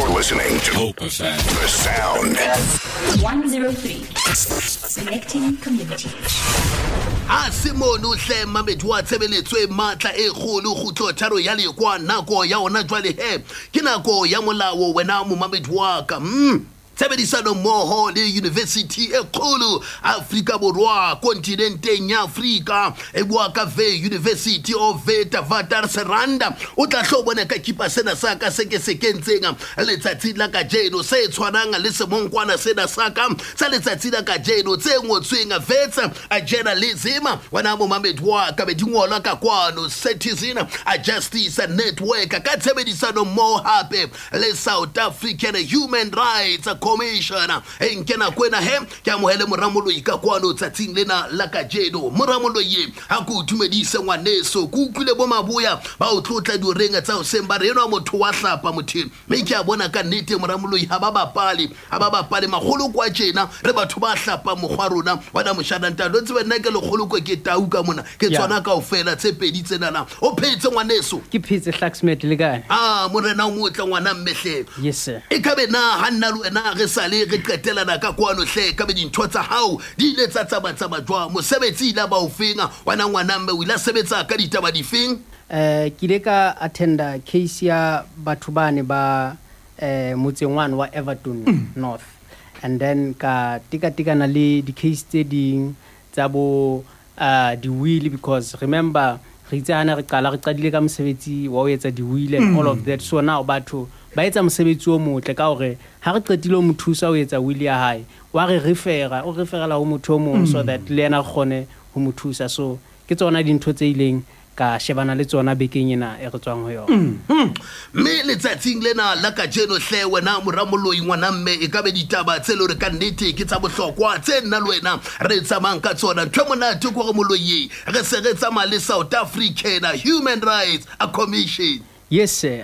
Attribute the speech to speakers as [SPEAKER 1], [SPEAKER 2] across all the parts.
[SPEAKER 1] You're listening to Hope FM. The sound.
[SPEAKER 2] 103. Connecting communities.
[SPEAKER 3] Simono hlema betwa tshebeletswe matla e kgolo khutlo tharo ya lekwa nako ya ona jwale he ke nako ya molao wena mo mamedwa ka tshebedisano mmoho le University e kgolo Afrika Borwa kontinenteng ya Afrika e bua ka University of Witwatersrand o tla hlobona ka kipa sena sa ka se ke sekentseng letsatsi la ka jeno se tshwanang le semonkwana sena sa ka sa letsatsi la ka jeno tse ngotsweng Wits a journalism wana mo mamedwa ka be dingolwa ka kwano Citizen a Justice Network ka tshebedisano mmoho hape le South African Human Rights Commission enkena kwena he ke amohele moramoloi ka kwano tsatsing lena la ka jeno moramoloi ha go tumedise ngwaneso ku utlwile bo maboya ba o tlotla di renga tsa o semba re eno motho wa hlapa mothini me ke a bona ka nnete moramoloi ha ba bapale magolo kwa tjena re batho ba hlapa mogwa rona wana moshana ntalo tsebe nna ke le kgolo ko ke tau ka mona ke tswana ka ofela tse pedi tsenana o phetse ngwaneso
[SPEAKER 4] ke phetse Hlacksmith le kae
[SPEAKER 3] morena o motla ngwana mmehle
[SPEAKER 4] yes sir
[SPEAKER 3] e ka be na hanna le wena re sale re qetelana ka kwano hle ka be dintho tsa hao di ile tsa tsamatsa jwa mosebetsi la ba o fenga wana ngwana mme o ila sebetsa ka ditaba difeng
[SPEAKER 4] ke ile ka attenda case ya batho bane ba motsengwana wa Everton North and then ka tika-tikana le di case tse ding tsa bo di will because remember re tsana re qala re qadile ka mosebetsi wa o etsa di will and all of that so now batho ba etsa mosebetsi o motle ka hore ha re qetile o mothusa o etsa will ya hae wa re referra o referela ho motho o mong so that le ena gone ho mothusa so ke tsona dintho tse ileng ka shebana le tsona bekeng ena e re tswang ho yona
[SPEAKER 3] me letsatsing lena la ka jeno hle wena moramoloi ngwana mme e ka be ditaba tse le re ka nnete ke tsa bohlokwa tse nna le wena re tsamang ka tsona ntwe monate go re moloi re se re tsamaya le South African Human Rights Commission
[SPEAKER 4] yes sir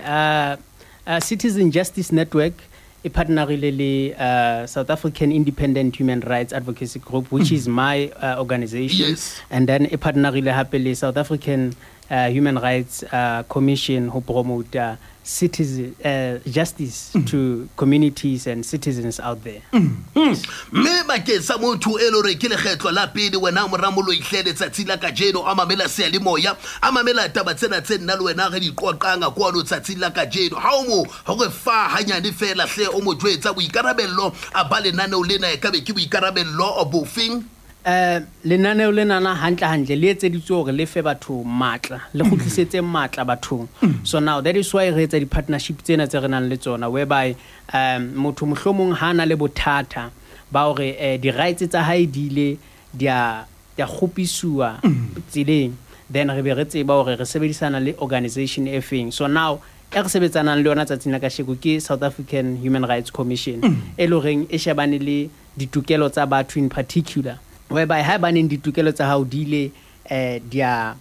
[SPEAKER 4] Citizen Justice Network a partnerile le South African Independent Human Rights Advocacy Group which is my organization
[SPEAKER 3] yes.
[SPEAKER 4] And then a partnerile hape le South African Human Rights Commission who promote citizen justice to communities and citizens out there
[SPEAKER 3] me ba ke sa motho e lo re ke le kgetlo la pele wena moramolo ihlele tsatsi la ka jeno a mamela se le moya a mamela taba tsena tse nna le wena re di qoqanga kwa lo tsatsi la ka jeno ha o mo ho re fa hanyane fela hle o mo jwetsa boikarabello a ba le nane o lena e ka be ke boikarabello o bofeng
[SPEAKER 4] lenaneo lenana hantle le etseditswe hore le fe batho matla le khutlisetse matla bathong so now that is why re etsa di partnership tsena tse re nang le tsona whereby motho mohlomong hana le bothata ba hore di rights tsa hae di ile dia khopiswa tseleng then re be re tseba hore re sebedisana le organization e feng so now e re sebetsanang le yona tsatsing la ka sheko ke South African Human Rights Commission e loreng e shebane le ditokelo tsa batho in particular whereby ha baneng ditokelo tsa hao di ile dia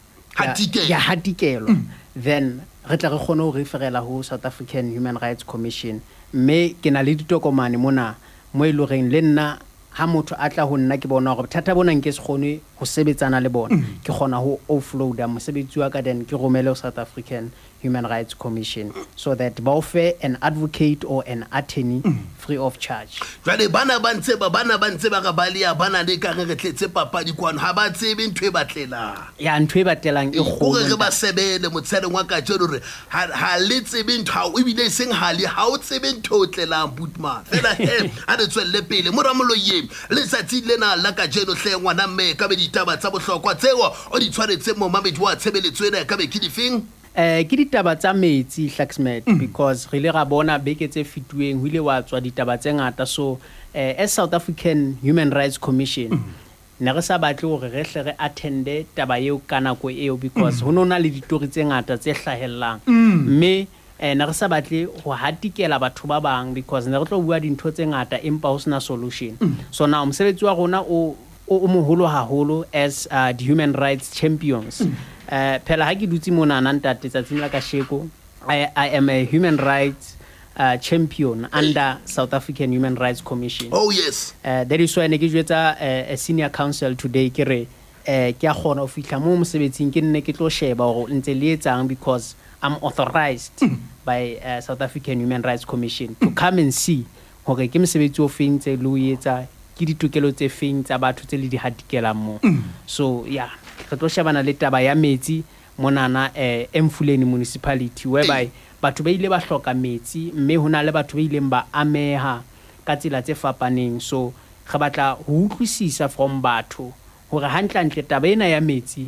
[SPEAKER 4] hatikelo then re tla re kgone ho referela ho South African Human Rights Commission me ke na le ditokomane mona mo e loreng le nna ha motho a tla ho nna ke bona hore bothata bona nke se kgone ho sebetsana le bona ke kgona ho offload mosebetsi wa ka then ke romele ho South African Human Rights Commission so that ba offer an advocate or an attorney free of charge
[SPEAKER 3] jwale bana ba ntse ba ga balia bana le ka re tletse papadi kwano ha ba tsebe ntwe e batlelang
[SPEAKER 4] ya ntwe e batlelang e
[SPEAKER 3] kgolo re ba sebele motseleng wa ka tjelo re ha le tsebe ntwe ha o bile seng hali ha o tsebe ntwe o tlelang bootman fela he a re tswelle pele moramoloye le tsatsi lena la ka jeno hle ngwana mme ka be ditaba tsa bohlokwa tseo o di tshwaretse mo mamedi wa tshebeletso ena ka be ke difeng
[SPEAKER 4] ke ditaba tsa metsi Hlacksmith because re le ga bona beke tse fitueng ho ile wa tswa ditaba tse ngata so as South African Human Rights Commission ne re sa batle hore re hle re attende taba eo ka nako eo because ho nona le ditori tse ngata tse hlahellang mme ne re sa batle ho hatikela batho ba bang because ne re tlo bua dintho tse ngata empa ho sena solution so now mosebetsi wa rona o moholo haholo as the human rights champions phela ha ke dutse mona ntate tsatsing la ka sheko I am a human rights champion under South African Human Rights Commission
[SPEAKER 3] oh yes
[SPEAKER 4] that is why ne ke jwetsa a senior counsel today ke re ke a khona o fihla mo mosebetsing ke nne ke tlo sheba hore ntse le etsang because I'm authorized by South African Human Rights Commission to come and see hore ke mosebetsi o feng tse le o etsa ke ditokelo tse feng tsa batho tse le di hatikelang mo. So yeah, re tlo shebana le taba ya metsi monana Emfuleni municipality whereby batho ba ile ba hloka metsi mme hona le batho ba ileng ba ameha ka tsela tse fapaneng. So re batla ho utlwisisa from batho hore hantle taba ena ya metsi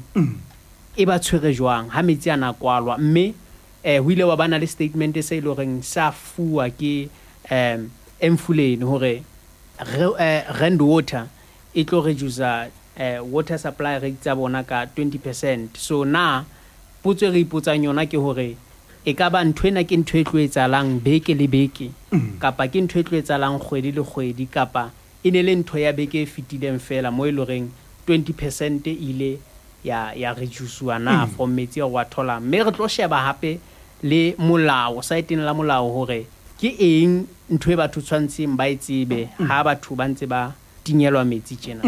[SPEAKER 4] e ba tshwere jwang ha metsi ana kwalwa mme ho ile wa bana le statement se ile reng sa fuwa ke Emfuleni hore Rand Water e tlo reduce water supply rate tsa bona ka 20%. So na potso re ipotsang yona ke hore e ka ba ntwena ke ntwe tlo etsalang beke le beke kapa ke ntwe tlo etsalang kgwedi le kgwedi kapa ine le ntho ya beke e fitileng fela mo ile reng 20% ile ya reducewa na from metsi wa thola. Mme re tlo sheba hape le molao saeteng la molao hore ke eng ntwe batho tshwantseng ba itsebe ha batho ba ntse ba tinyelwa metsi tjena.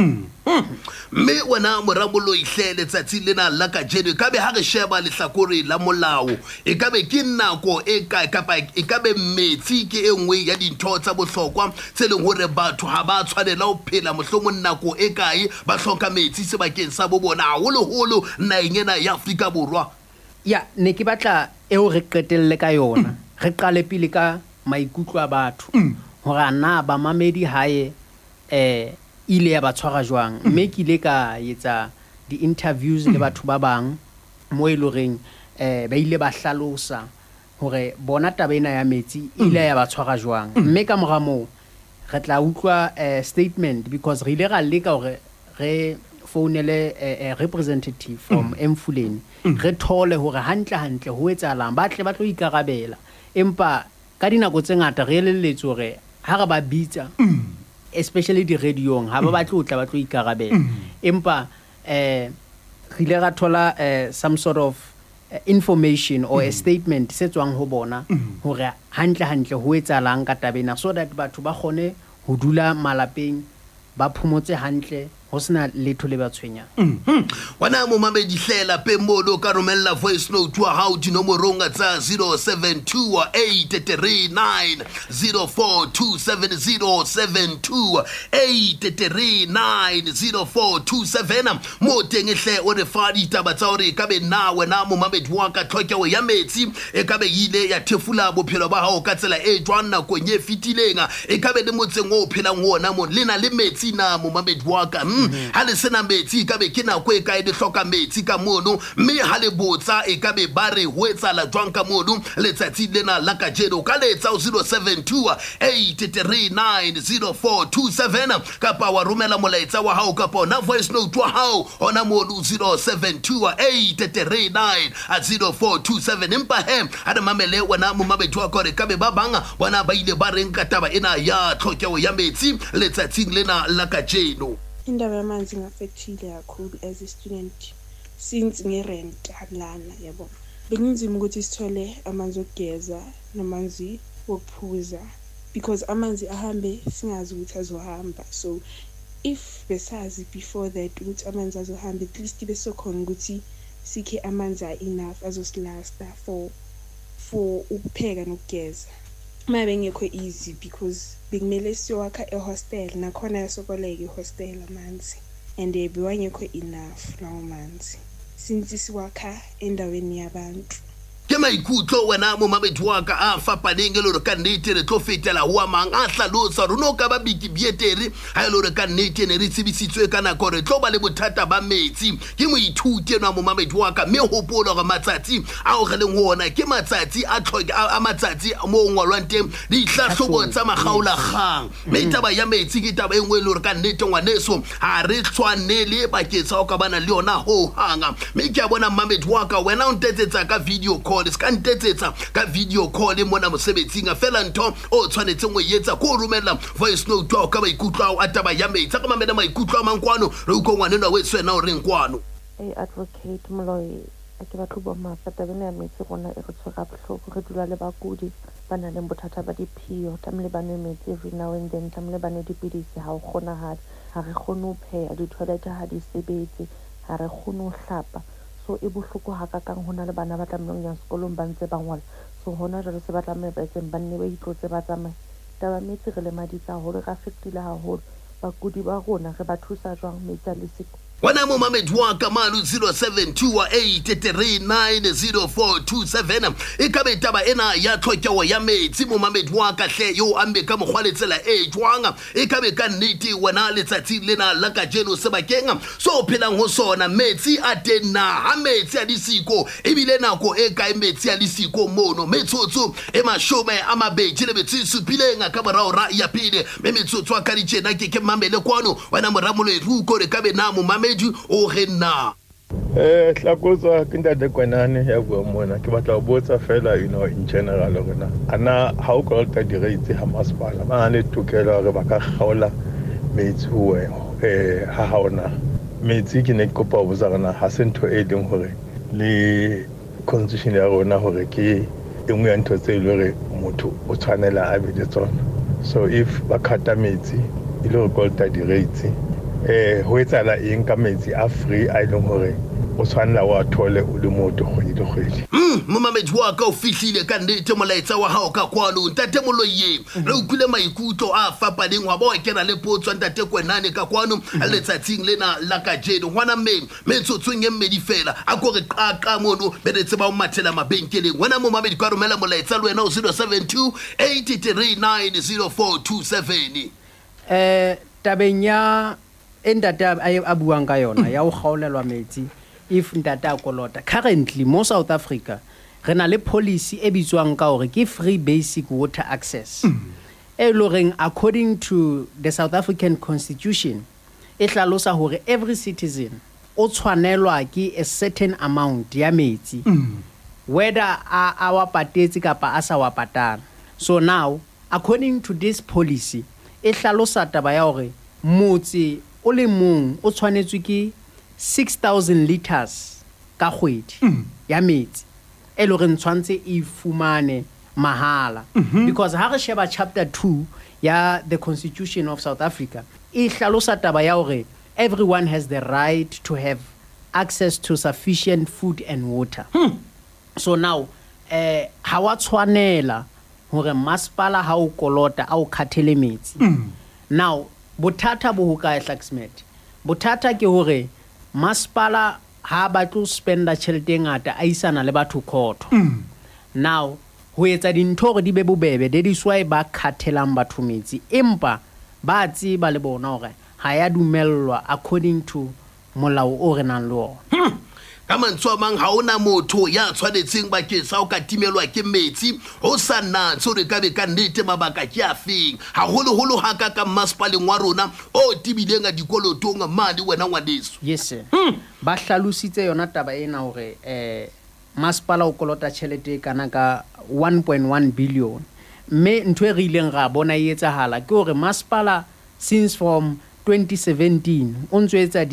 [SPEAKER 3] Mme wena moramolo ihlele tsatsi lena la ka jeno ka be ha re sheba lehlakore la molao e ka be ke nako e ka kapa e ka be metsi ke engwe ya dintho tsa bohlokwa tse leng hore batho ha ba tshwanela ho phela mohlomong nako e kae ba hloka metsi sebakeng sa bo bona haholo naengena ya Afrika Borwa.
[SPEAKER 4] Ya ne ke batla eo re qetelle ka yona re qale pele ka maikutlo a batho hore na ba mamedi hae ile ya ba tshwara jwang. Mme ke ile ka etsa di-interviews le batho ba bang mo e loreng ba ile ba hlalosa hore bona taba ena ya metsi ile ya ba tshwara jwang. Mme ka mora moo re tla utlwa statement because re ile ra leka hore re founele a representative from Emfuleni re thole hore hantle ho etsahalang ba tle ba tlo ikarabela. Empa ka dinako tse ngata re elelletse hore ha re ba bitsa especially di radiong ha ba batla o tla ba tlo ikarabela. Empa re ile ra thola some sort of information or a statement se tswang ho bona hore hantle ho etsahalang ka tabena so that batho ba khone ho dula malapeng ba phumotse hantle ho sena letho le ba tshwenya.
[SPEAKER 3] Wana mo mamedi hlela pe modo ka romella voice note wa hao dinomorong tsa 0728390427 mo tengehle o re fa ditaba tsa hore ka be na wena mo mamedi wa ka tlhokeho ya metsi e ka be ile ya thefula bophelo ba hao ka tsela e jwang nako nye fitileng e ka be le motseng o phelang wona mo lena le metsi na mo mamedi wa ka ha le sena metsi ka be ke nako e kae le hloka metsi ka mono mme ha le botsa e ka be ba re ho etsala jwang ka mono letsatsi lena la ka jeno ka letsa 0728390427 kapa wa romela molaetsa wa hao kapa ona voice note wa hao ona mo 0728390427 empa ha re mamele wena mo mabedi wa gore ka be ba banga bona ba ile ba reng ka taba ena ya tlhokeho ya metsi letsatsing lena la ka jeno.
[SPEAKER 5] Indaba yamanzi ngafethile kakhulu as a student since ngerent halana yabo bekunzima ukuthi sithole amanzi okugeza namanzi wokuphuza because amanzi ahambe singazi ukuthi azohamba. So if besazi before that ukuthi amanzi azohamba at least besokhona ukuthi sikhe amanzi enough azosilasta for ukupheka nokugeza. Ma bengekho easy because bekumele siyowakha ehostel nakhona yasokoleke ihostel amanzi and bewangekho enough lawo manzi since siwakha endaweni yabantu.
[SPEAKER 3] Ke maikutlo wena mo mamedi wa ka a fapaneng le re ka nnete re tlo fetela ho mang a hlalosa rona ka ba biki bieteri ha ile re ka nnete ne re tsebisitswe ka nako re tlo ba le bothata ba metsi ke moithuti ena mo mamedi wa ka me hopola ga matsatsi a o releng hona ke matsatsi a tlhoke a matsatsi mo ngwalwang teng di hlahlobo tsa magaula gang me taba ya metsi ke taba engwe le re ka nnete ngwaneso ha re tshwanele ba ke tsa o ka bana le yona ho hanga me ke a bona mamedi wa ka wena o ntetsetsa ka video call ska ntetsetsa ka video call mona mosebetsing a fela ntho o tshwanetseng go yetsa ko romela voice note ka ba ikutlwa a taba ya metsi ka mamela maikutlo a mankwano re uko ngwanena we tswena o re nkwano
[SPEAKER 6] advocate Moloi a ke batlo bo mafata bena ya metsi gona e re tshwara bohloko re dula le bakudi bana le bothata ba diphio tamle bane metsi every now and then tamle bane dipidisi ha o gona ha re gone ho pheya di toilet ha di sebetse ha re gone ho hlapa so e bohloko hakakang hona le bana ba tlameileng yang sekolong ba ntse ba ngola so hona jwale se ba tlameile ba etseng ba nne ba itlotse ba tsamaya taba metsi re le maditsa haholo re affectile haholo bakudi ba rona re ba thusa jwang metsi a le siko
[SPEAKER 3] Wana mo mamedi wa ka manu 0728390427 ikabe taba ena ya tlhokeho ya metsi mo mamedi wa ka hle yo ambe ka mogwaletsela e jwanga ikabe ka nnete wena letsatsi lena la ka jeno sebakeng so phelang ho sona metsi a tena ha metsi a disiko ebile nako e ka metsi a disiko mono metsotso e mashome a mabedi le metsi supileng ka moraora ya pele me metsotso ka di tjena ke mamele kwano wana moramolo e ruko re ka be na mo mamedi o rena
[SPEAKER 7] Hlakotswa ke ntate Kwenane ya bua mona ke batla ho botsa fela in general rena ana ha o kolota di-rates ha masepala ba ne tokelo hore ba ka kgaola metsi ho ha haona metsi ke ne ke kopa ho botsa rena ha se ntho e leng hore le constitution ya rona hore ke engwe ya ntho tse ile hore motho o tshwanela a be le tsona so if ba khata metsi ile ho kolota di-rates ho etsala eng ka metsi a free a ileng hore o tshwanela wa thole o le motho kgwedi le kgwedi
[SPEAKER 3] momamedi wa ka o fihlile ka nnete molaetsa wa hao ka kwano ntate moloye re utlwile maikutlo a fapaneng wa ba kena le potso ntate Kwenane ka kwano a letsatsing lena la ka jeno ngwana mme metsotsong e mmedi fela a go re qaqa mono be re tseba o mathela mabenkeleng wena momamedi ka romela molaetsa le wena o 0728390427
[SPEAKER 4] tabeng ya endata a buang ka yona ya o gaolelwa metsi if ndata a kolota currently mo South Africa re na le policy e bitswang ka hore ke free basic water access e loreng according to the South African Constitution e hlalosa hore every citizen o tshwanelwa ke a certain amount ya metsi whether a wa patetse kapa a sa wa patala so now according to this policy e hlalosa taba ya hore motse o le mong o tshwanetswe ke 6,000 liters ka kgwedi ya metsi e lo re ntshwantse e fumane mahala because ha re sheba chapter 2 ya the Constitution of South Africa e hlalosa taba ya hore everyone has the right to have access to sufficient food and water so now ha wa tshwanela hore masepala ha o kolota a o khathele metsi now bothata bo ho kae Hlaksmet bothata ke hore masepala ha ba tlo spenda tjhelete ngata a isana le batho khotho now ho etsa dintho re di be bobebe that is why ba khathelang batho metsi empa ba tseba le bona hore ha ya dumellwa according to molao o re nang le ona
[SPEAKER 3] ka mantswe mang ha ona motho ya tshwanetseng ba ke sa o ka timelwa ke metsi ho sana tsore ka be ka nnete mabaka ke a feng ha holo ha ka masepaleng wa rona o tibileng a dikolotong mali wena ngwaneso
[SPEAKER 4] yes sir ba hlalositse yona taba ena hore masepala o kolota tjhelete kana ka 1.1 billion mme ntwe re ileng ra bona e etsahala ke hore masepala since from 2017 o ntsetsa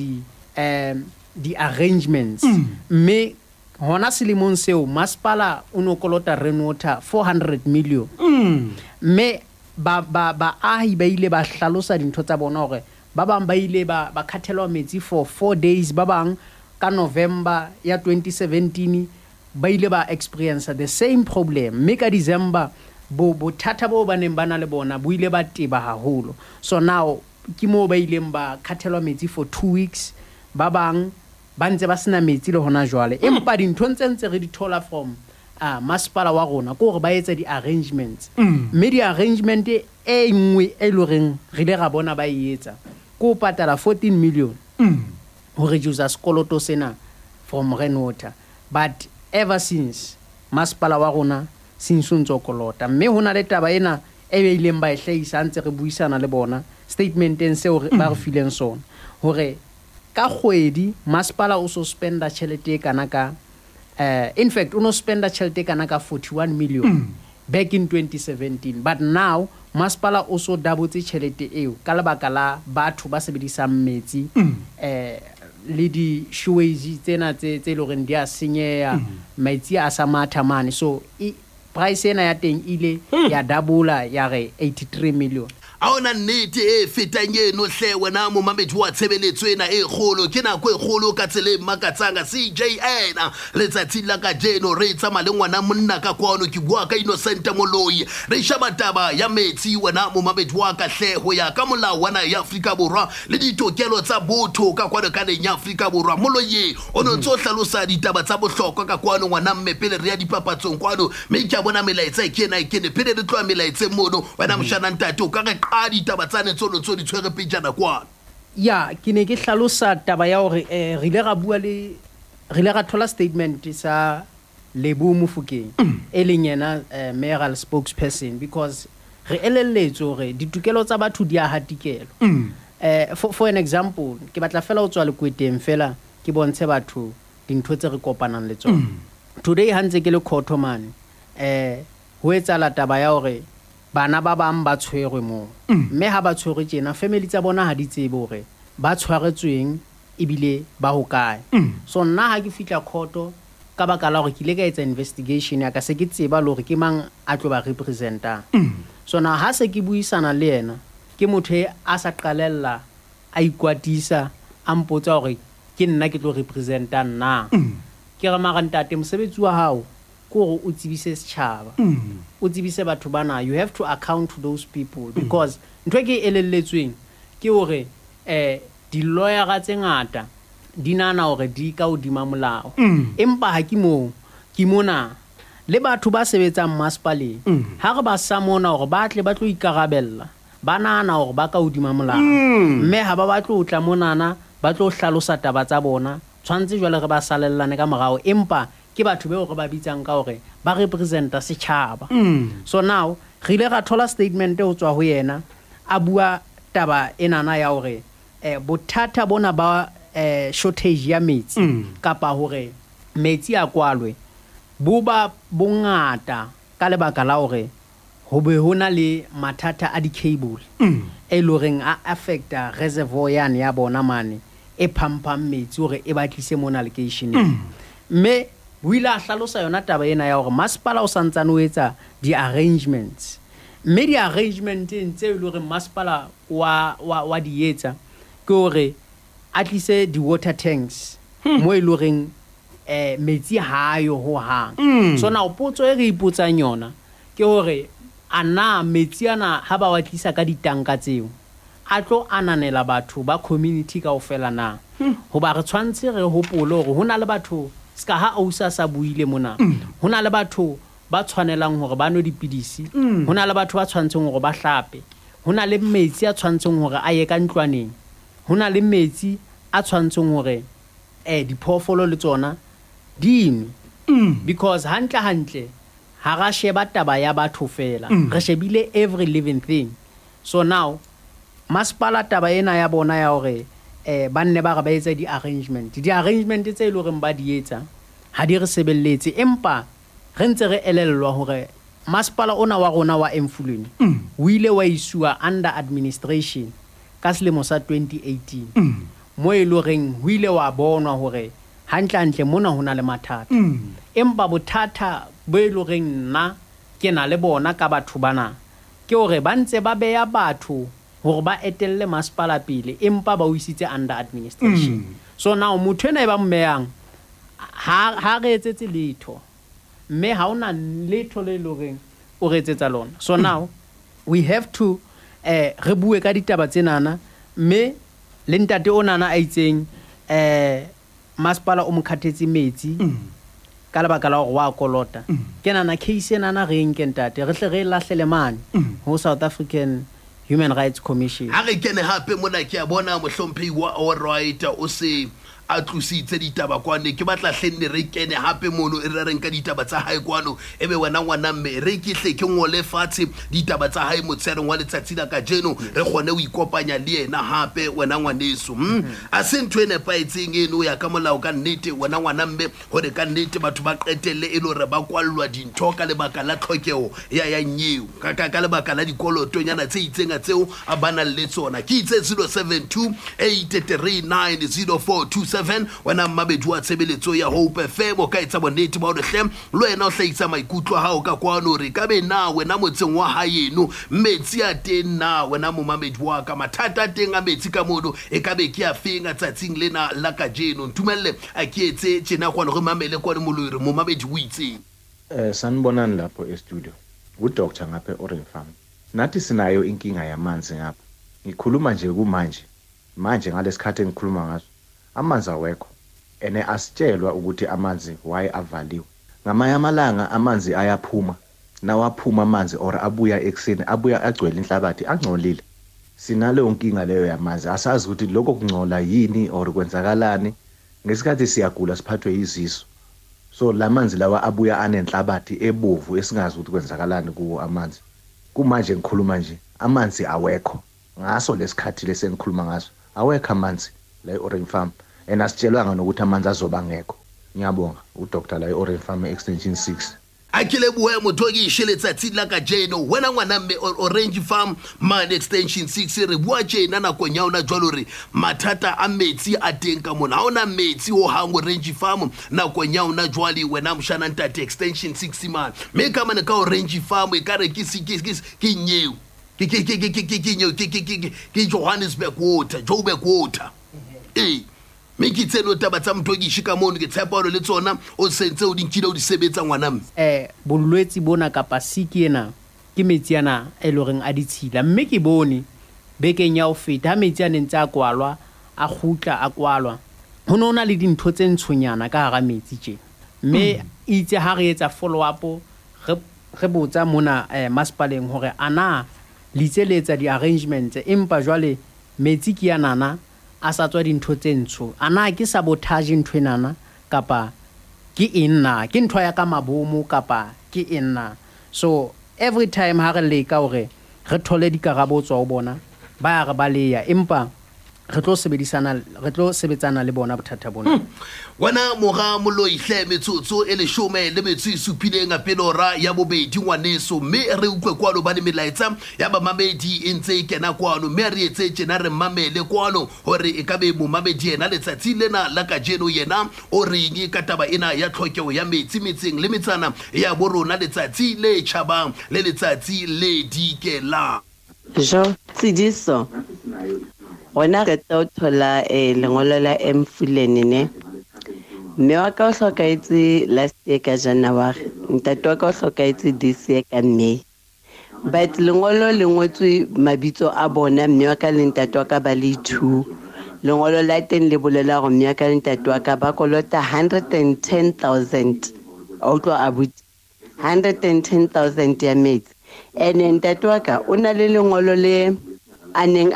[SPEAKER 4] di arrangements mme hona selemong seo masepala o no kolota rainwater 400 million mme ba ahi ba ile ba hlalosa dintho tsa bona hore ba bang ba ile ba khathelwa metsi for 4 days ba bang ka November ya 2017 ba ile ba experience the same problem mme ka December bothata bo ba neng bana le bona bo ile ba teba haholo so now ke mo ba ileng ba khathelwa metsi for 2 weeks ba bang ba ntse ba sena metsi le hona jwale empa dintho ntse re di thola from masepala wa rona ko re ba etsa di arrangements mme di arrangement e nngwe e loreng re le ra bona ba etsa ko patala 14 million ho reduce sekoloto sena from rainwater but ever since masepala wa rona since ntso kolota mme hona le taba ena e be ileng ba e hlahisa ntse re buisana le bona statementeng seo ba re fileng sona hore ka kgwedi masepala o so spenda tjhelete kana ka in fact uno spenda tjhelete kana ka 41 million back in 2017 but now masepala o so double tjhelete eo ka lebaka la batho ba sebedisang metsi le di sewage tsena tse loreng dia senyeya metsi a sa matha mane so price ena ya teng ile ya double ya re 83 million
[SPEAKER 3] a ona nnete e fetang eno hle wena momamedi wa tshebeletso ena e kgolo ke nako e kgolo ka tsela e makatsanga CJN letsatsi la ka jeno re tsamaya le ngwana monna ka kwano ke bua ka Innocent Moloi re shaba taba ya metsi wena momamedi wa ka hle ho ya ka molao wana ya Afrika Borwa le ditokelo tsa botho ka kwano ka neng ya Afrika Borwa Moloi o no ntso hlalosa ditaba tsa bohlokwa ka kwano ngwana mme pele re ya dipapatsong kwano me ke bona melaetsa ke ena ke ne pele re tloa melaetse mono wena moshana ntate o ka re qadi taba tsane tsono tso di tshwere pejana kwana
[SPEAKER 4] ya ke ne ke hlalosa taba ya hore re ile ra bua le re ile ra thola statement sa Lebo Mofokeng e leng yena mayoral spokesperson because re elelletse hore ditokelo tsa batho di a hatikelo for an example ke batla fela o tswa le kweteng fela ke bontshe batho dintho tse re kopanang le tsona today hantse ke le khotho mane ho etsa la taba ya hore bana ba bang ba tshwerwe mo mme ha ba tshwerwe tjena family tsa bona ha di tsebe hore ba tshwaretsweng ebile ba hokae so nna ha ke fitla khotho ka baka la hore ke ile ka etsa investigation ya ka se ke tseba le hore ke mang a tlo ba representa so na ha se ke buisana le yena ke motho a sa qalella a ikwatisa a mpotsa hore ke nna ke tlo representa nna ke re magantate mosebetsi wa hao ko o tsibise setjhaba o tsibise batho bana you have to account to those people because ntwe ke elelletsweng ke hore di lawyer tse ngata di nana hore di ka odima molao empa ha ke mo ke mona le batho ba sebetsang masipaleng ha re ba samona hore ba tle ba tlo ikarabella ba nana hore ba ka odima molao mme ha ba tlo tla monana ba tlo hlalosa taba tsa bona tshwantse jwale re ba salellane ka morao empa ke batho be re ba bitsang ka hore ba representa setjhaba so now re ile ra thola statement o tswa ho yena a bua taba enana ya hore bothata bona ba shortage ya metsi kapa hore metsi a kwalwe bo ba bongata ka lebaka la hore ho be hona le mathata a di cable e loreng a affecta reservoir yana ya bona mane e phampang metsi hore e batlise mona location mme wila hlalosa yona taba ena ya hore masipala o santsane o etsa di arrangements mme di arrangement tse le hore masipala wa di etsa ke hore at least di water tanks mo e loreng metsi hayo ho hang so na opotso e re ipotsang yona ke hore ana metsi ana ha ba watlisa ka ditanka tseo a tlo ananela batho ba community ka ofela na ho ba re tshwantse re hopole hore hona le batho ska ha ousa sa buile mona hona le batho ba tshwanelang hore ba no dipidisi hona le batho ba tshwantseng hore ba hlape hona le metsi a tshwantseng hore a ye ka ntlwaneng hona le metsi a tshwantseng hore diphoofolo le tsona dimi because hantle ha ra sheba taba ya batho fela re shebile every living thing so now masipala taba ena ya bona ya hore banne ba ba etsa di arrangement tse e loreng ba di etsa ha di re sebelletse empa re ntse re elellwa hore masipala ona wa rona wa Emfuleni o ile wa isua under administration ka selemo sa 2018 mo e loreng o ile wa bonwa hore hantle mona hona le mathata empa bothata bo e loreng nna ke na le bona ka batho bana ke hore ba ntse ba beya batho hore ba etelle masipala pele empa ba o isitse under administration so now motho ena e ba mmeyang ha re etsetse letho mme ha ona letho le loreng o re etsetsa lona so now we have to re bue ka ditaba tsenana mme le ntate onana a itseng masipala o mokhathetse metsi ka lebaka la hore wa kolota ke nana case enana re nke ntate re hle re lahlele mane ho South African Human Rights Commission
[SPEAKER 3] ha re kene hape mona ke a bona mohlomphehi wa all right o se a tlositse ditaba kwane ke batla hlenne re kene hape mono e re reng ka ditaba tsa hae kwano ebe wena ngwana mme re ke hle ke ngole fatshe ditaba tsa hae motsereng wa letsatsi la ka jeno re gone o ikopanya le yena hape wena ngwaneso a se ntwe ne paetseng eno ya ka molao ka nnete wena ngwana mme hore ka nnete batho ba qetelle e le hore ba kwallwa dintho ka lebaka la tlhokeo ya nyeo ka lebaka la dikoloto nyana tse itseng a tseo a bana le tsona ke itse 072 839 0427 079 wena mmamedi wa tshebeletso ya Hope FM o ka etsa bonnete ba hore hle le wena o hlahisa maikutlo a hao ka kwano re ka be na wena motseng wa haeno metsi a teng na wena momamedi wa ka mathata teng a metsi ka mono e ka be ke a fenga tsatsing lena la kajeno ntumelle a ke etse tjena kwa re mamele kwa le moloi momamedi o itseng
[SPEAKER 8] sanibonani lapho e-studio udoctor ngapha e-Orange Farm nathi sinayo inkinga yamanzi ngapha ngikhuluma nje kumanje manje ngalesikhathi engikhuluma ngaso amanzi awekho ene asitshelwa ukuthi amanzi why avaliwe ngamanye amalanga amanzi ayaphuma nawaphuma amanzi or abuya ekseni abuya agcwele inhlabathi angcolile sinale inkinga leyo yamanzi asazi ukuthi lokho kungcola yini or kwenzakalani ngesikhathi siyagula siphathwe iziso so lamanzi lawa abuya anenhlabathi ebovu esingazi ukuthi kwenzakalani kuwo amanzi kumanje ngikhuluma nje amanzi awekho ngaso lesikhathi lesengikhuluma ngaso awekho amanzi la e-Orange Farm enasitshelwanga nokuthi amanzi azoba ngekho ngiyabonga udoctor la e-Orange Farm extension 6
[SPEAKER 3] akile buwe mothoki letsatsi la kajeno wena ngwana mme Orange Farm man extension 6 re bua tjena na konyaona jwalo re mathata a metsi a teng ka mona ha ona metsi ho hang Orange Farm na konyaona jwali wena mshana ntate extension 6 man me ka mana ka Orange Farm e ka re ke nyeu ke Johannesburg water Joburg water Mikitseno taba tsa mthokishi ka mono ke tshepa le tsona o sentse o dinkile o di sebetsa ngwanam
[SPEAKER 4] bolwetsi bona kapa siki ena ke metsi ana e loreng a ditshila mme ke bone bekeng ya o feta metsi a nentse a kwalwa a gutla a kwalwa ho nona le dintho tse ntshonyana ka ga metsi tje mme itse ha re etsa follow up re botsa mona masipaleng hore ana litseletsa di arrangements empa jwale metsi ke yanana a sa tswa dintho tse ntsho ana ke sabotage ntho enana kapa ke enna ke ntho ya ka mabomo kapa ke enna so every time ha re leka hore re thole dikarabo tswa ho bona ba ya re baleya empa re tlo sebetsana le bona bothata bona
[SPEAKER 3] wana moga moloi hle metsotso e le shome le metsi supileng a pelora ya bobedi ngwaneso me re ukwe kwalo ba le melaetsa ya ba mamedi entse kena kwano me re etse tjena re mamele kwano hore e ka be mo mamedi yena letsatsi lena la kajeno yena o ringi ka taba ena ya tlhokego ya metsi metseng le metsana ya borona letsatsi le tjhabang le letsatsi le dikela
[SPEAKER 9] jo tsidiso Ona re tlo thola lengolo la Mfuleni ne mme wa ka o hlokaetse last year ka January ntate wa ka o hlokaetse this year ka May but lengolo le ngotswe mabitso a bona mme wa ka le ntate wa ka ba le 2 lengolo la teng le bolela gore mme wa ka le ntate wa ka ba kolota 110,000 auto abuti 110,000 ya metsi ene ntate wa ka o na le lengolo le aneng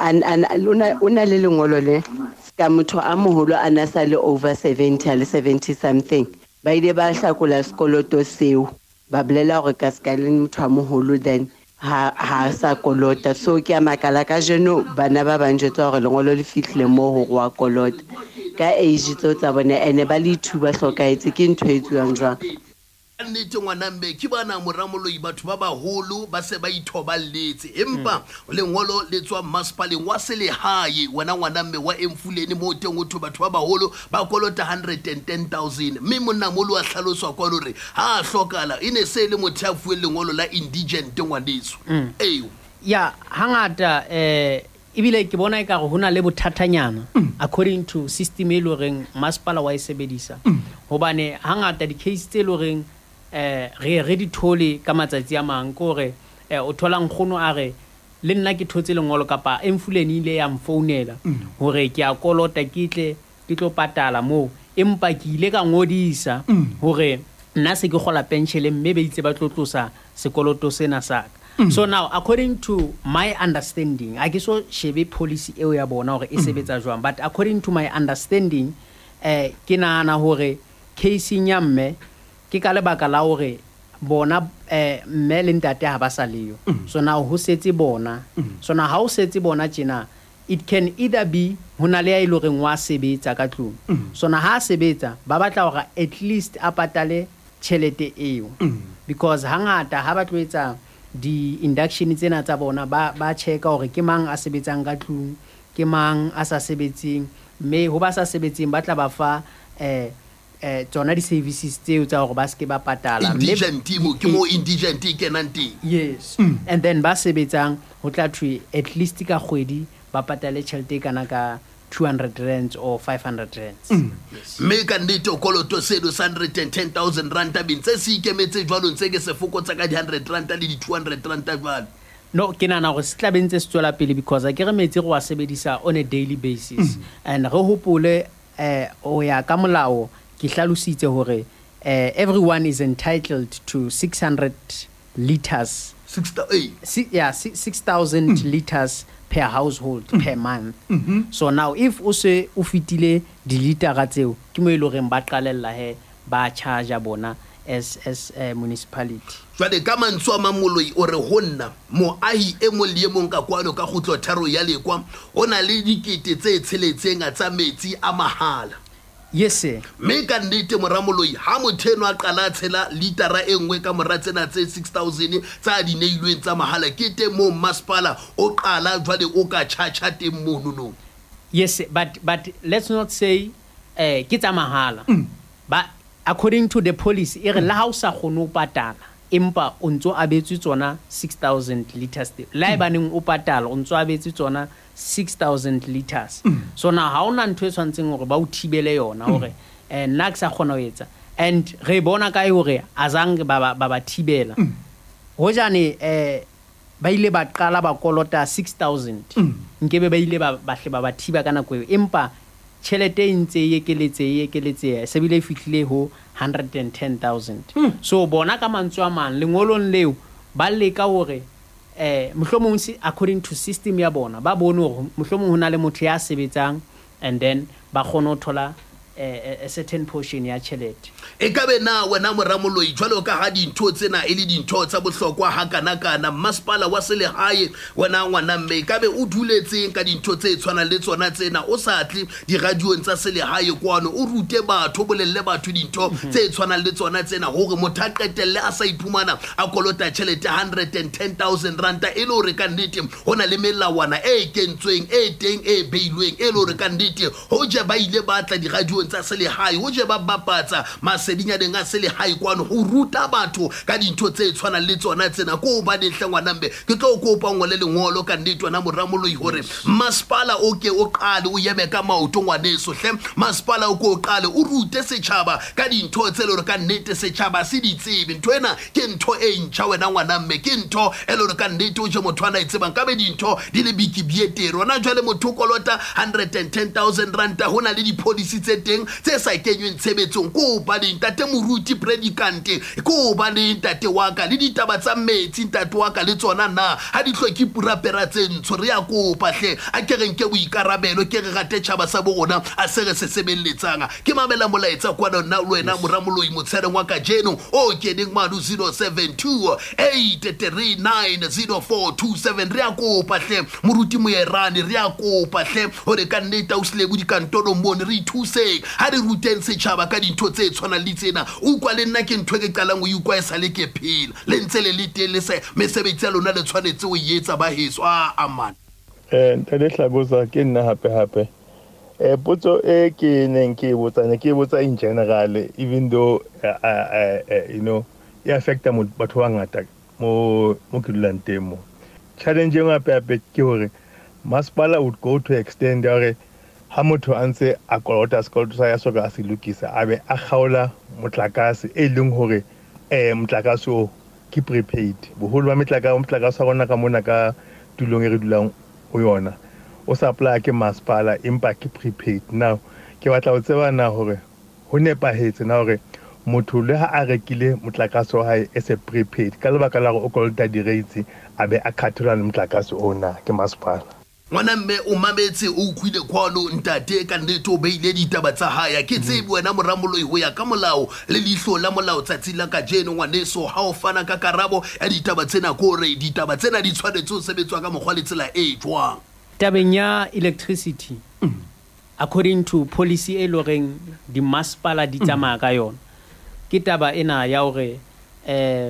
[SPEAKER 9] una le lengolo le ka motho a moholo ana sa le over 70 le 70 something ba ile ba hlakola sekoloto seo ba bolela gore ka ska le motho a moholo then ha sa kolota so ke a makala ka jeno bana ba banjetsa gore lengolo le fihlile mo ho wa kolota ka age tsa bona ene ba le 2 ba hlokaetse ke ntho e tswang jwang
[SPEAKER 3] nnete ngwanambe ke bana moramoloi batho ba baholo ba se ba ithoballetse empa lengolo le tswa masipaleng wa selehae wena ngwanambe wa Mfuleni mo teng o thu batho ba baholo ba kolota 110,000 mme monamolo a hlaloswa kwa hore ha a hlokala ine se le motho a fuwe lengolo la indigent ngwaneso
[SPEAKER 4] ya hangata ibile ke bona eka go hona le bothatanyana according to system e loreng masipala wa e sebedisa hobane hangata di case tse loreng re di thole ka matsatsi a mang gore o thola nkgono a re le nna ke thotse lengolo kapa Mfuleni ile ya mfounela hore ke a kolota ke tlo patala mo empa ke ile ka ngodisa hore nna se ke gola pension mme be itse ba tlo tlosa sekoloto sena saka so now according to my understanding I ke so shebe policy eo ya bona hore e sebetsa jwang but according to my understanding ke nahana hore case nya mme ke ka lebaka la hore bona mme le ntate ha ba sa leyo so now ho setse bona so now ha o setse bona tjena it can either be hona le ya ile re ngwa sebetsa ka tlung so na ha sebetsa ba batla hore at least a patale tšhelete eo because hangata ha ba tloetsa di induction tsena tsa bona ba checka hore ke mang a sebetsang ka tlung ke mang a sa sebetseng mme ho ba sa sebetseng ba tla ba fa tsona di-services tseo tsa hore ba se ke ba patala
[SPEAKER 3] indigent ke mo indigent e kenang teng.
[SPEAKER 4] Yes. And then ba sebetsang ho tla thwe at least ka kgwedi ba patale tjhelete kana ka 200 rands or 500 rands.
[SPEAKER 3] Mme ka nnete o koloto seno sa 110,000 ranta bin tse se ikemetse jwalo ntse ke se fokotsa ka di 100 ranta le di 200 ranta jwalo.
[SPEAKER 4] No, ke nana gore se tla bentse se tswela pele because a ke re metsi go a sebedisa on a daily basis. And re hopole o ya ka molao ke hlalositse hore everyone is entitled to 600 liters. 6,000 liters per household per month. So now if o se o fitile di litera tseo ke mo ile reng ba qalella he ba charge bona as municipality.
[SPEAKER 3] Jwale ka mantswe a mamoloi o re ho nna moahi e mong le e mong ka kwano ka khutlo tharo ya lekwa ho na le dikete tse tsheletseng tsa metsi a mahala.
[SPEAKER 4] Yes sir.
[SPEAKER 3] Me ka nnete moramoloi ha motheno a qala tshela litera e nngwe ka mora tsena tse 6,000 tsa di neilweng tsa mahala ke te mo masipala o qala jwale o ka charge teng mono no.
[SPEAKER 4] Yes sir, but let's not say ke tsa mahala. But according to the policy e re la ha o sa khone o patala empa o ntso abetse tsona 6,000 liters la e baneng o patala o ntso abetse tsona 6,000 liters. So now ha ona ntwe tshwantseng hore ba o thibele yona hore nna ke sa khona ho etsa and re bona ka hore azang ba thibela ho jane ba ile ba qala ba kolota 6,000 nkebe ba ile ba hle ba thiba kana kweo empa tšhelete ntse e ekeletse se bile fitlile ho 110,000. So bona ka mantswe a mang lengolong leo ba leka hore mohlomong according to system ya bona ba bone hore mohlomong hona le motho ya sebetsang and then ba kgona ho thola a certain portion ya tšhelete.
[SPEAKER 3] E ka be na wena moramoloi jwalo ka ha dintho tsena e le dintho tsa bohlokwa ha kana masipala wa selehae wena ngwana mme ka be o duletseng ka dintho tse tshwanang le tsona tsena o sa tle di radioeng tsa selehae kwano o rute batho bolelle batho dintho tse tshwanang le tsona tsena hore motho a qetelle a sa iphumana a kolota tšhelete 110,000 ranta e le hore ka nnete hona le melawana e kentsweng e teng e beilweng e le hore ka nnete ho je ba ile ba tla di radioeng tsa selehae ho je ba bapatsa masedinyane nga selehae kwano ho ruta batho ka dintho tse tshwanang le tsona tsena ko ba nehle ngwanambe ke tlo kopa ngole lengolo ka nnete wena moramoloi hore masipala o ke o qale o yeme ka maoto ngwaneso hle masipala o ko o qale o rute setjhaba ka dintho tse le hore ka nnete setjhaba se di tsebe ntho ena ke ntho e ntjha wena ngwanamme ke ntho e le hore ka nnete o je motho ana itsebang ka be dintho di le bikibietere ona jwale motho kolota 110,000 ranta hona le di policy tse teng tse sa kenywe tshebetsong ko ba le ntate moruti predicante ko ba le ntate wa ka le ditaba tsa metsi ntate wa ka le tsona na ha di hloki purapera tse ntsho re ya kopa hle a ke re nke boikarabelo ke re rate tšhaba sa bona a se re se sebeletsanga ke mamela molaetsa kwana nna le wena moramoloi motshereng wa ka jeno o keneng manu 072 8390427 re ya kopa hle moruti moerane re ya kopa hle hore ka nnete o sile budi kantoro mone re thuse ha re ruteng setjhaba ka dintho tse tshwana le tsena o kwa le nna ke ntho ke qalang o ikwa esa le ke phela le ntse le tele se mesebetsi ya lona le tshwanetse o yetsa ba heso aman
[SPEAKER 7] ntale hlabosa ke nna hape potso e ke neng ke botsa in general even though you know e affecta batho ba ngata mo ke dulang teng mo challenge engwe hape ke hore masipala would go to extend hore ha motho a ntse a kolota sekoloto sa ya soka a se lokisa a be a kgaola motlakase e leng hore motlakase o ke prepaid boholo ba motlakase wa rona ka mona ka tulong e re dulang o yona o supply ke masipala empa ke prepaid. Now ke batla ho tseba na hore ho nepahetse na hore motho le ha a rekile motlakase wa hae e se prepaid ka lebaka la gore o kolota di-rates a be a khathola le motlakase ona ke masipala.
[SPEAKER 3] ngwana mme o mametse o utlwile kwano ntate ka nnete o beile ditaba tsa haya ke tsebe wena moramoloi ho ya ka molao le lihlo la molao tsatsi la ka jeno ngwaneso ha o fana ka karabo ya ditaba tsena kore ditaba tsena di tshwanetse ho sebetswa ka mokgwa le tsela e jwang
[SPEAKER 4] tabeng ya electricity according to policy e loreng di masipala di tsamaya ka yona ke taba ena ya hore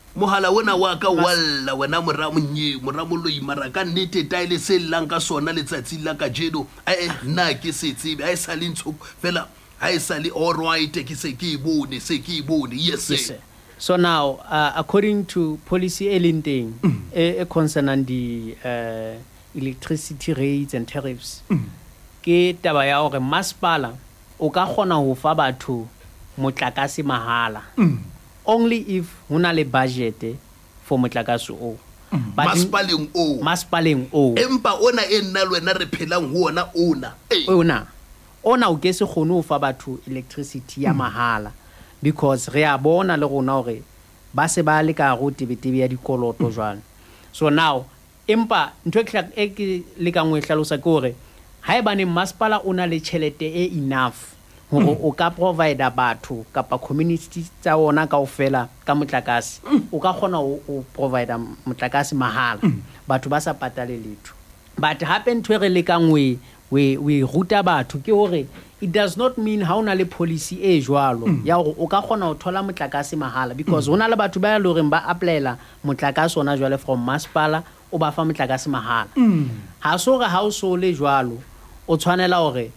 [SPEAKER 3] mohala wona wa ka walla wena moramoloi mara ka nnete taele se llang ka sona letsatsi la ka jeno nna ke se tsebe a e sa le ntsho fela a e sa le all right ke se ke bone yes sir.
[SPEAKER 4] So now according to policy e leng teng e concernang di electricity rates and tariffs ke taba ya hore masipala o ka kgona ho fa batho motlakase mahala only if hona le budget for motlakase o maspaleng o
[SPEAKER 3] empa ona e nna le wena re phelang ho ona
[SPEAKER 4] ona o ke se kgone ho fa batho electricity ya mahala because re a bona le rona hore ba se ba le ka go tebetebe ya dikoloto jwang. So now empa ntwe e ke le ka ngwe hlalosa ke hore ha e bane masipala ona le tjhelete e enough hore o ka provide batho kapa community tsa ona kaofela ka motlakase o ka kgona o provide motlakase mahala batho ba sa patale letho. But happen to re le ka ngwe we ruta batho ke hore it does not mean ha ona le policy e jwalo ya hore o ka kgona ho thola motlakase mahala because hona le batho ba le hore ba applyela motlakase ona jwale from masipala o ba fa motlakase mahala ha so re ha o so le jwalo o tshwanela hore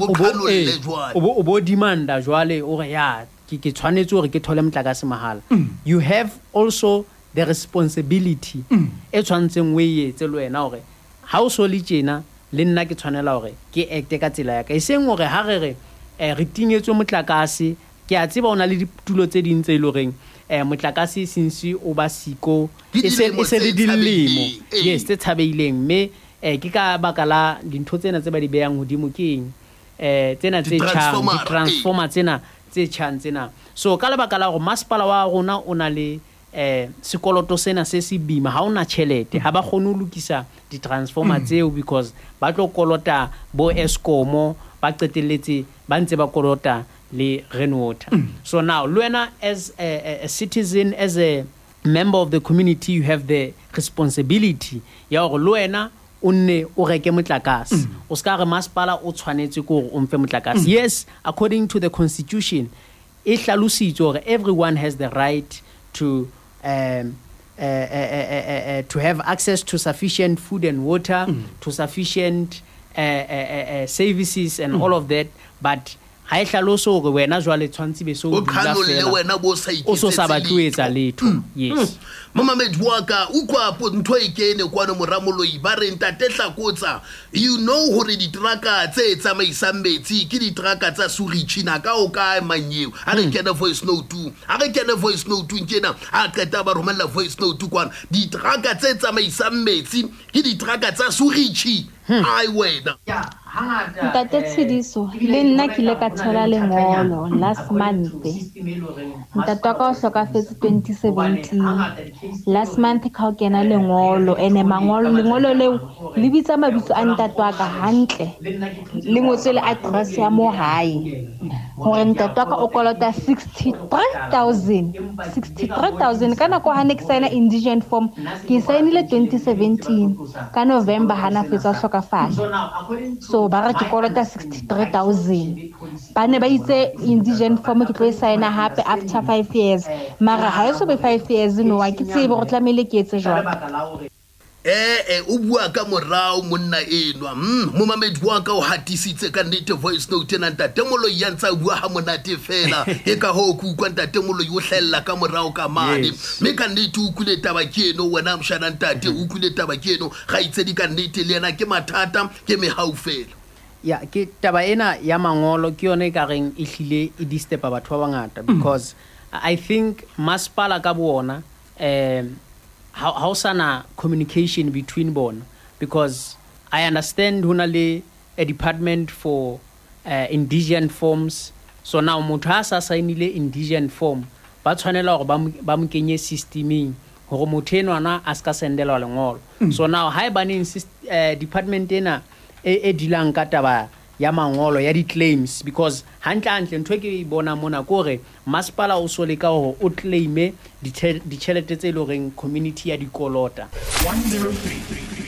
[SPEAKER 4] o bo demanda jwale o re ya ke tshwanetse hore ke thole motlakase mahala. You have also the responsibility e tshwantseng we etse le wena hore ha o so le tjena le nna ke tshwanela hore ke acte ka tsela ya ka iseng hore ha re tingetswe motlakase ke a tseba ona le ditulo tse ding tse iloreng motlakase since o ba siko e se le dilemo yes tse thabeileng me ke ka bakala dintho tsena tse ba di beyang hodimo keng tsena tse tshang di transformer tsena tse tshang tsena. So ka lebakala go masipala wa rona ona le sekoloto sena se se bima ha ona tjhelete ha ba kgone ho lokisa di transformer tseo because ba tlo kolota bo Eskom ba qetelletse ba ntse ba kolota le Rainwater. So now Luena as a citizen, as a member of the community, you have the responsibility ya hore Luena o nne o reke motlakase o ska re masipala o tshwanetse go o mfe motlakase. Yes, according to the constitution e hlalositse hore everyone has the right to have access to sufficient food and water, to sufficient services and all of that, but ha e hlaloso hore wena jwale tshwantse be so o so sa batluetsa letho. Yes
[SPEAKER 3] Mamamedi waka ukwa po ntho e kene kwano moramoloi ba re ntate Hlakotsa you know hore ditraka tse tsamaisang metsi ke ditraka tsa Surichina ka o ka manyeo a re kena voice note nkena a qeta ba romella voice note kwana ditraka tse tsamaisang metsi ke ditraka tsa Surichi ai wena
[SPEAKER 6] Ntate Tshidiso le nna ke le ka thola lengolo last month ntate wa ka o hlokafetse 2017 last month ka o kena lengolo ene lengolo leo le bitsa mabitso a ntate wa ka hantle le ngotswe le address ya mo hae hore ntate wa ka o kolota 63,000 kana ko ha ne ke signa indigent form ke signile 2017 ka November hana fetsa hlokafala so ba re ke kolota 63,000 ba ne ba itse indigent form ke tlo signa hape after 5 years mara ha eso be 5 years no wa ke tsebe go tlamele ke etse jwang
[SPEAKER 3] o bua ka morao monna enwa momamedi wa ka o hatisitse ka nnete voice note na ntate moloi ya ntsa bua ha monate fela e ka ho ku kwa ntate moloi o hlella ka morao ka mane me ka nnete o kule taba keno wena mshana ntate o kule taba keno ga itse di ka nnete le yena ke mathata ke mehau fela
[SPEAKER 4] ya ke taba ena ya mangolo ke yone ka reng e hlile e disturb batho ba bangata because I think masipala ka bona how sana communication between bona because I understand hunale a department for indigent forms so now motho ha sa signile indigent form ba tshwanela hore ba mo kenye systeming hore motho enwana a ska sendela lengolo so now ha e bane department ena e dilang ka taba ya mangolo ya di claims because hantle ntwe ke bona mona gore masipala o so le ka ho o claime di tšhelete tse le reng community ya dikolota
[SPEAKER 2] 103